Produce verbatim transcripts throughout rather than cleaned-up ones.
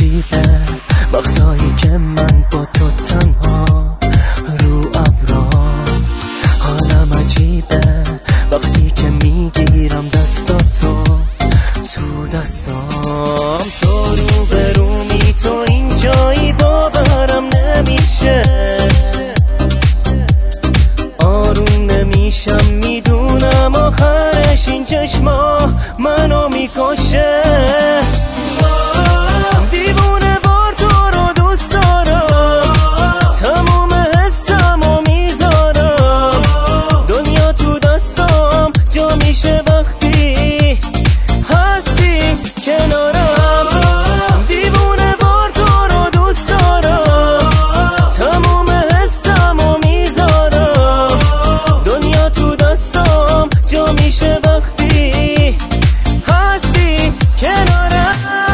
عجیبه وقتایی که من با تو تنها رو ابرا، حالم عجیبه وقتی که میگیرم دستاتو تو دستام. تو رو برومی، تو اینجایی باورم نمیشه، آروم نمیشم میدونم آخرش این چشما منو میکشه. دیوونه وار تو رو دوست دارم، تموم حسم و میذارم، دنیا تو دستام جا میشه وقتی هستی کنارم. دیوونه وار تو رو دوست دارم، تموم حسم و میذارم، دنیا تو دستام جا میشه وقتی هستی کنارم.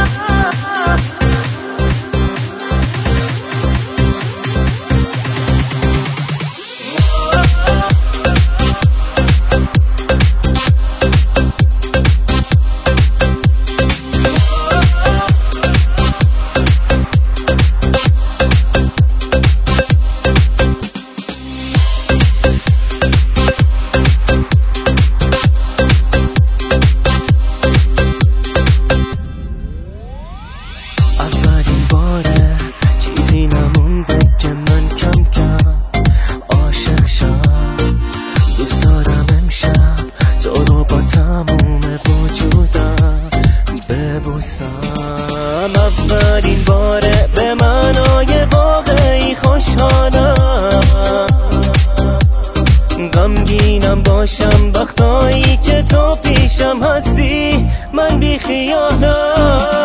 اولین باره چیزی نمونده که من کم کم عاشق شم. دوست دارم امشب تو رو با تموم وجودم ببوسم. اولین باره به معنای واقعی خوشحالم، غمگینم باشم وقتایی که تو پیشم هستی من بی خیالم.